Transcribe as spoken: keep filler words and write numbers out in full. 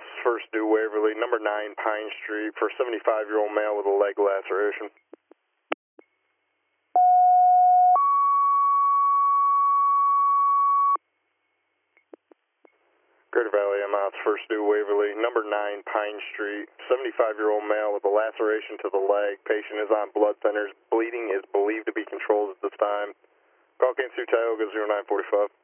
Office, First Due Waverly, number nine Pine Street, for a seventy-five-year-old male with a leg laceration. Greater Valley M Ops, First Due Waverly, number nine Pine Street, seventy-five-year-old male with a laceration to the leg. Patient is on blood thinners. Bleeding is believed to be controlled at this time. Call Kansas City Tioga zero nine four five.